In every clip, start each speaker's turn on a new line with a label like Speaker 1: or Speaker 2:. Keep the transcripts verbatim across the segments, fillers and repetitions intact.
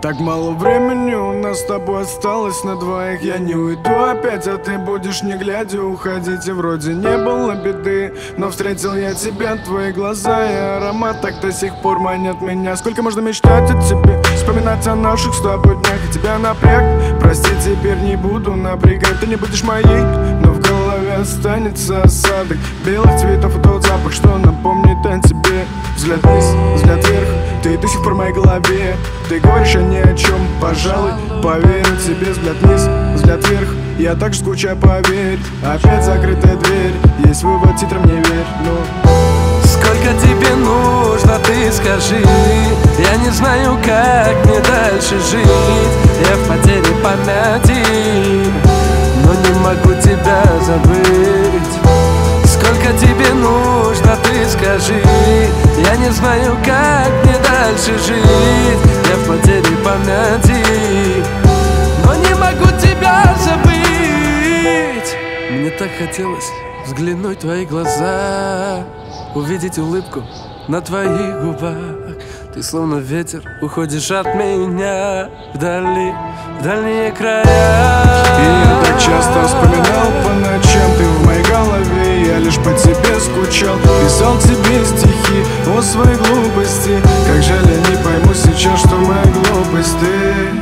Speaker 1: Так мало времени у нас с тобой осталось на двоих. Я не уйду опять, а ты будешь не глядя уходить. И вроде не было беды, но встретил я тебя, твои глаза и аромат так до сих пор манят меня. Сколько можно мечтать о тебе, вспоминать о наших с тобой днях. И тебя напряг, прости, теперь не буду напрягать. Ты не будешь моей, но в голове останется осадок белых цветов и тот запах, что напомнит о тебе. Взгляд вниз, взгляд вверх, ты до сих пор в моей голове. Ты говоришь, а ни о чем, пожалуй, поверю тебе. Взгляд вниз, взгляд вверх, я так же скучаю, поверь. Опять закрытая дверь, есть вывод, титром не верь, ну.
Speaker 2: Сколько тебе нужно, ты скажи. Я не знаю, как мне дальше жить. Я в потере памяти, но не могу тебя забыть. Сколько тебе нужно, ты скажи. Я не знаю, как мне дальше жить. Я в потере памяти, но не могу тебя забыть. Мне так хотелось взглянуть в твои глаза, увидеть улыбку на твоих губах. Ты словно ветер, уходишь от меня вдали, в дальние края.
Speaker 1: И я так часто вспоминал по ночам, ты в моей голове. Я лишь по тебе скучал, писал тебе стихи о своей глупости. Как жаль, я не пойму сейчас, что моя глупость ты.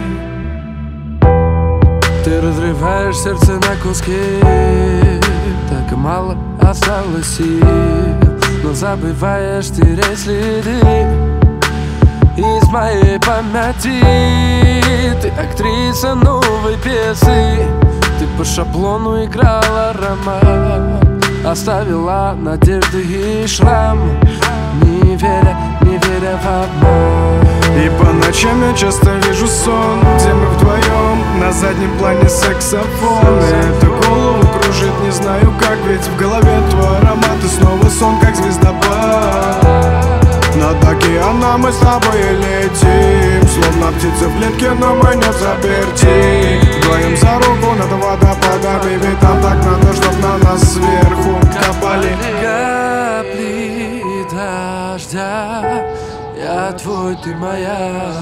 Speaker 2: Ты разрываешь сердце на куски, так и мало осталось сил, но забываешь терять следы из моей памяти. Ты актриса новой пьесы, ты по шаблону играла роман, оставила надежды и шрам, не веря, не веря в обман.
Speaker 1: И по ночам я часто вижу сон, где мы вдвоем, на заднем плане саксофон. И это голову кружит, не знаю как, ведь в голове твой аромат. И снова сон, как звездопад. Над океаном мы с тобой летим, словно птицы в клетке, но мы не взаперти. Вдвоем за руку над водопадами, ведь там так надо, чтоб на нас сверху капали
Speaker 2: капли дождя. Я твой, ты моя.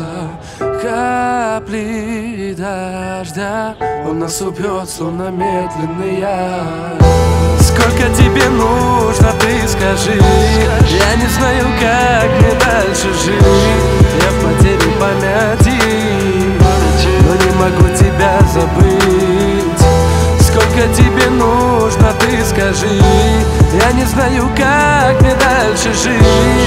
Speaker 2: Капли дождя, он нас убьет, словно медленный яд. Сколько тебе нужно, ты скажи. Я не знаю, как мне дальше жить. Я в потере памяти, но не могу тебя забыть. Сколько тебе нужно, ты скажи. Я не знаю, как мне дальше жить.